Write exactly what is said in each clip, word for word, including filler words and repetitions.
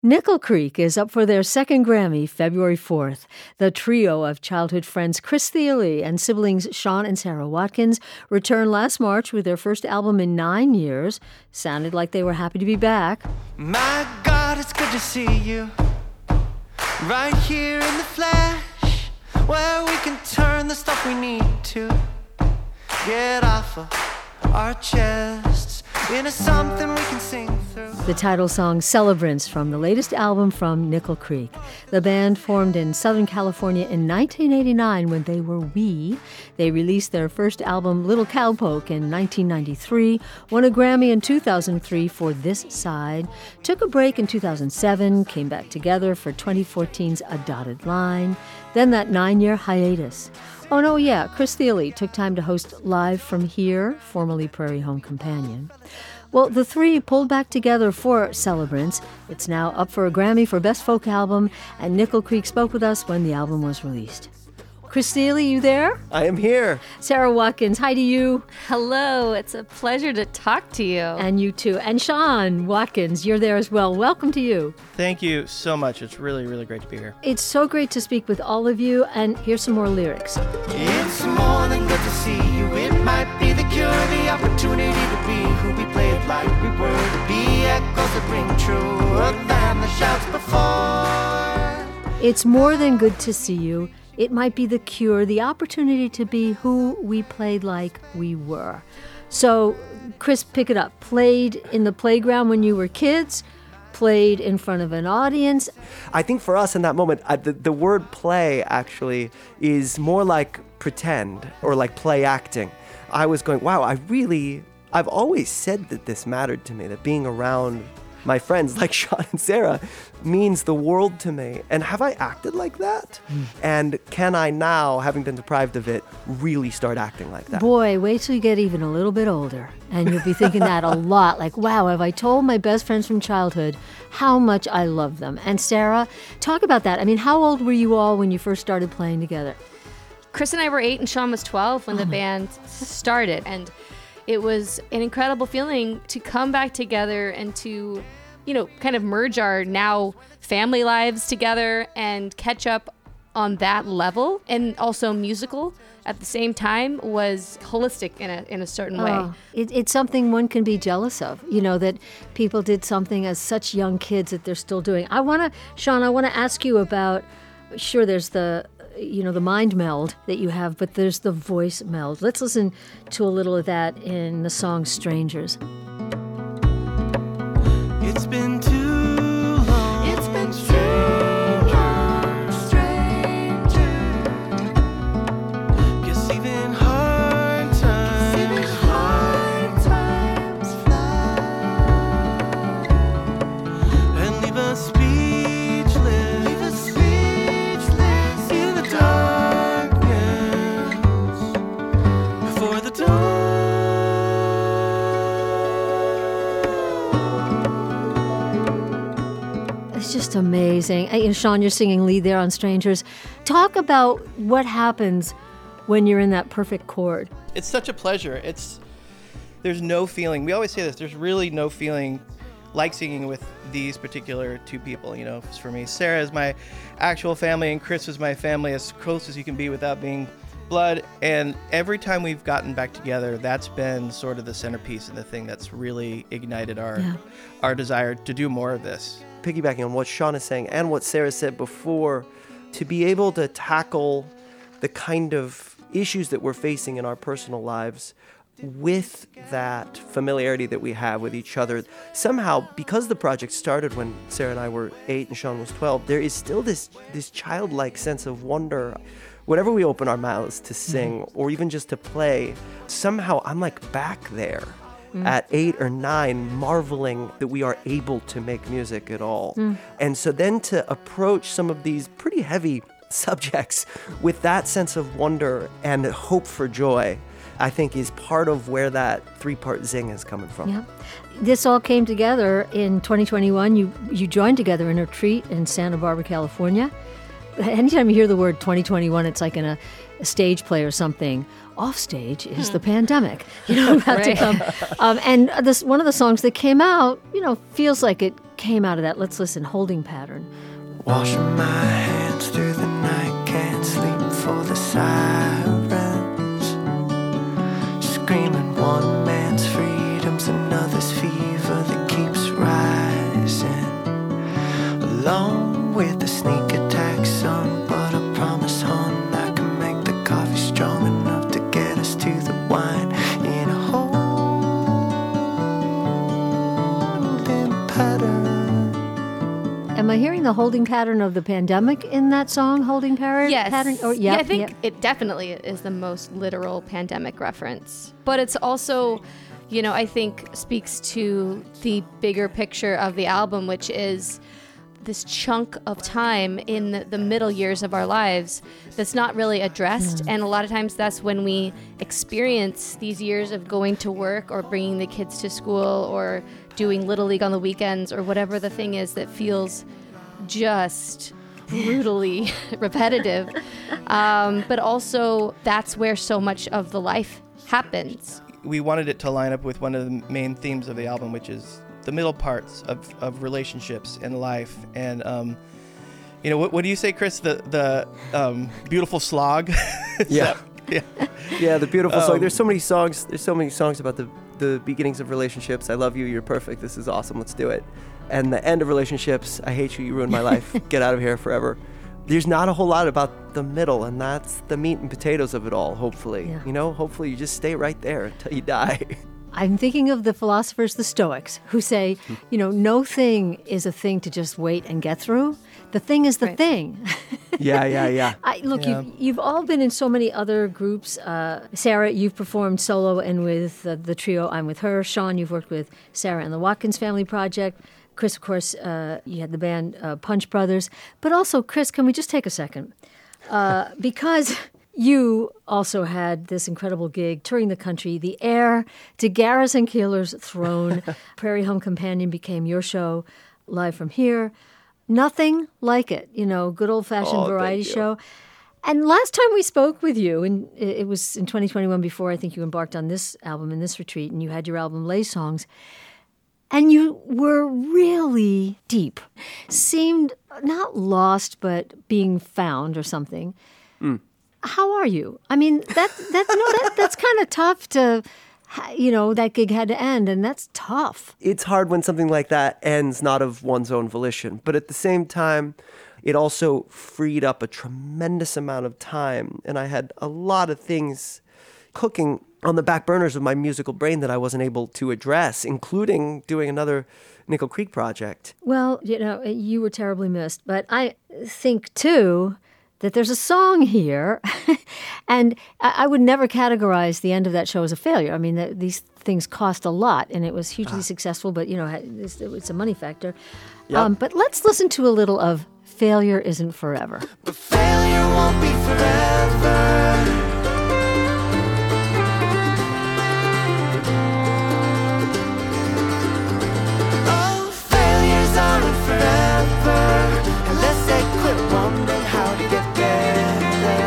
Nickel Creek is up for their second Grammy February fourth. The trio of childhood friends Chris Thile and siblings Sean and Sarah Watkins returned last March with their first album in nine years. Sounded like they were happy to be back. My God, it's good to see you right here in the flesh, where we can turn the stuff we need to get off of our chests into something we can sing through. The title song Celebrants from the latest album from Nickel Creek. The band formed in Southern California in nineteen eighty-nine when they were wee. They released their first album Little Cowpoke in nineteen ninety-three, won a Grammy in two thousand three for This Side, took a break in two thousand seven, came back together for twenty fourteen's A Dotted Line, then that nine-year hiatus. Oh, no, yeah, Chris Thile took time to host Live from Here, formerly Prairie Home Companion. Well, the three pulled back together for Celebrants. It's now up for a Grammy for Best Folk Album, and Nickel Creek spoke with us when the album was released. Chris Thile, you there? I am here. Sarah Watkins, hi to you. Hello, it's a pleasure to talk to you. And you too. And Sean Watkins, you're there as well. Welcome to you. Thank you so much. It's really, really great to be here. It's so great to speak with all of you, and here's some more lyrics. It's more than good to see you. It might be the cure, the opportunity to be who we played like we were, to be echoes that ring truer than the shouts before. It's more than good to see you. It might be the cure, the opportunity to be who we played like we were. So, Chris, pick it up. Played in the playground when you were kids, played in front of an audience. I think for us in that moment, uh, the, the word play actually is more like pretend or like play acting. I was going, wow, I really, I've always said that this mattered to me, that being around my friends like Sean and Sarah means the world to me. And have I acted like that? Mm. And can I now, having been deprived of it, really start acting like that? Boy, wait till you get even a little bit older. And you'll be thinking that a lot. Like, wow, have I told my best friends from childhood how much I love them? And Sarah, talk about that. I mean, how old were you all when you first started playing together? Chris and I were eight and Sean was twelve when oh the band started. And it was an incredible feeling to come back together and to, you know, kind of merge our now family lives together and catch up on that level. And also musical at the same time was holistic in a in a certain oh, way. It, it's something one can be jealous of, you know, that people did something as such young kids that they're still doing. I want to, Sean, I want to ask you about, sure, there's the, you know, the mind meld that you have, but there's the voice meld. Let's listen to a little of that in the song Strangers. It's been too long. It's been too long, stranger. Guess even hard times, even hard times fly and leave us speechless, leave us speechless in the darkness before the dawn. It's just amazing. And Sean, you're singing lead there on Strangers. Talk about what happens when you're in that perfect chord. It's such a pleasure. It's there's no feeling. We always say this. There's really no feeling like singing with these particular two people. You know, for me, Sarah is my actual family, and Chris is my family, as close as you can be without being blood. And every time we've gotten back together, that's been sort of the centerpiece and the thing that's really ignited our Yeah. our desire to do more of this. Piggybacking on what Sean is saying and what Sarah said before, to be able to tackle the kind of issues that we're facing in our personal lives with that familiarity that we have with each other. Somehow, because the project started when Sarah and I were eight and Sean was twelve, there is still this this childlike sense of wonder. Whenever we open our mouths to sing mm-hmm. or even just to play, somehow I'm like back there. Mm. At eight or nine, marveling that we are able to make music at all. Mm. And so then to approach some of these pretty heavy subjects with that sense of wonder and hope for joy, I think is part of where that three-part zing is coming from. Yeah. This all came together in twenty twenty-one. You, you joined together in a retreat in Santa Barbara, California. Anytime you hear the word twenty twenty-one, it's like in a, a stage play or something. Off stage is hmm. the pandemic, you know, about right. to come. Um, and this one of the songs that came out, you know, feels like it came out of that? Let's listen. Holding Pattern. Washing my hands through the night, can't sleep for the sirens. Screaming one man's freedom's another's fever that keeps rising. Along with the sneak attack, son, but I promise, hon, I can make the coffee strong enough to get us to the wine in a holding pattern. Am I hearing the holding pattern of the pandemic in that song, Holding Par- Yes. Pattern? Or, yeah, yeah, I think yeah. it definitely is the most literal pandemic reference. But it's also, you know, I think speaks to the bigger picture of the album, which is this chunk of time in the, the middle years of our lives that's not really addressed. Mm. And a lot of times that's when we experience these years of going to work or bringing the kids to school or doing Little League on the weekends or whatever the thing is that feels just brutally repetitive. Um, but also that's where so much of the life happens. We wanted it to line up with one of the main themes of the album, which is the middle parts of, of relationships and life. And, um, you know, what, what do you say, Chris? The the um, beautiful slog? Yeah. yeah. Yeah, the beautiful song. Um, There's so many songs. There's so many songs about the, the beginnings of relationships. I love you. You're perfect. This is awesome. Let's do it. And the end of relationships. I hate you. You ruined my life. Get out of here forever. There's not a whole lot about the middle, and that's the meat and potatoes of it all, hopefully. Yeah. You know, hopefully you just stay right there until you die. I'm thinking of the philosophers, the Stoics, who say, you know, no thing is a thing to just wait and get through. The thing is the Right. thing. Yeah, yeah, yeah. I, look, Yeah. you've, you've all been in so many other groups. Uh, Sarah, you've performed solo and with uh, the trio I'm With Her. Sean, you've worked with Sarah and the Watkins Family Project. Chris, of course, uh, you had the band uh, Punch Brothers. But also, Chris, can we just take a second? Uh, because you also had this incredible gig touring the country. The Heir to Garrison Keillor's Throne. Prairie Home Companion became your show, Live from Here. Nothing like it, you know, good old-fashioned Oh, thank variety you. show. And last time we spoke with you, and it it was in twenty twenty-one before I think you embarked on this album and this retreat, and you had your album Lay Songs, and you were really deep. Seemed not lost, but being found or something. Mm. How are you? I mean, that that no, that that's kind of tough to, you know, that gig had to end, and that's tough. It's hard when something like that ends not of one's own volition, but at the same time, it also freed up a tremendous amount of time, and I had a lot of things cooking on the back burners of my musical brain that I wasn't able to address, including doing another Nickel Creek project. Well, you know, you were terribly missed, but I think too that there's a song here, and I I would never categorize the end of that show as a failure. I mean, th- these things cost a lot, and it was hugely successful, but, you know, it's, it's a money factor. Yep. Um, but let's listen to a little of Failure Isn't Forever. But failure won't be forever. Oh, failures aren't forever. Unless they quit wondering how to get better.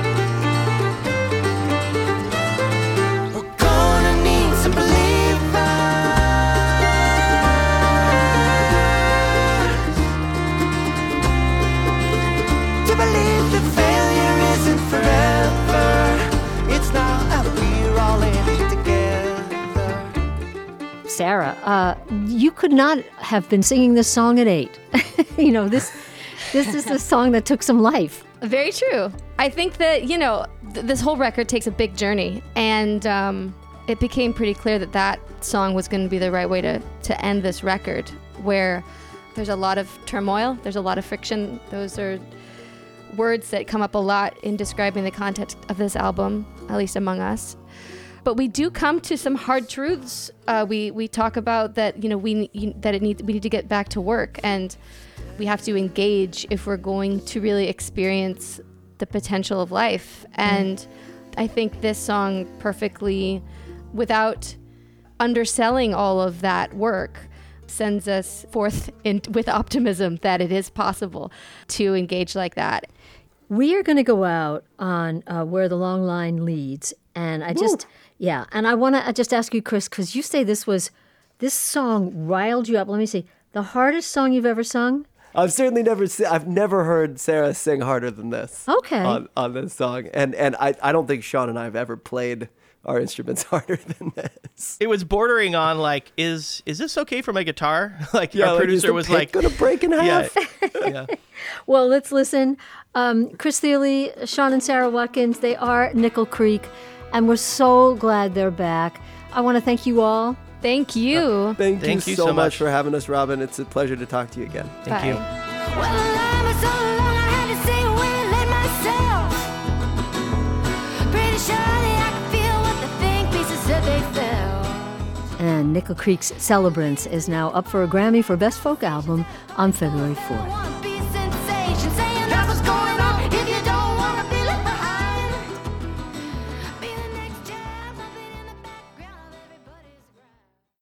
We're gonna need some believers to believe that failure isn't forever. It's now out we're all in it together. Sarah, uh, you could not have been singing this song at eight. you know, this this is a song that took some life. Very true. I think that, you know, th- this whole record takes a big journey, and um, it became pretty clear that that song was going to be the right way to, to end this record, where there's a lot of turmoil, there's a lot of friction. Those are words that come up a lot in describing the context of this album, at least among us. But we do come to some hard truths. Uh, we we talk about that, you know, we you, that it need we need to get back to work, and we have to engage if we're going to really experience the potential of life. And I think this song perfectly, without underselling all of that work, sends us forth in, with optimism that it is possible to engage like that. We are going to go out on uh, Where the Long Line Leads. And I just, yeah. And I want to just ask you, Chris, because you say this was, this song riled you up. Let me see. The hardest song you've ever sung? I've certainly never se- I've never heard Sarah sing harder than this. Okay. On, on this song, and and I, I don't think Sean and I have ever played our instruments harder than this. It was bordering on like, is is this okay for my guitar? Like Yeah, our like, is producer the was pick like, gonna break in half. yeah, yeah. Well, let's listen. Um, Chris Thile, Sean and Sarah Watkins, they are Nickel Creek, and we're so glad they're back. I want to thank you all. Thank you. Thank, Thank you, you so so much much. for having us, Robin. It's a pleasure to talk to you again. Thank Bye. you. Well, the line was so long, I had to say when let myself. Pretty sure that I could feel what the think pieces said they felt. And Nickel Creek's Celebrants is now up for a Grammy for Best Folk Album on February fourth. Wanna be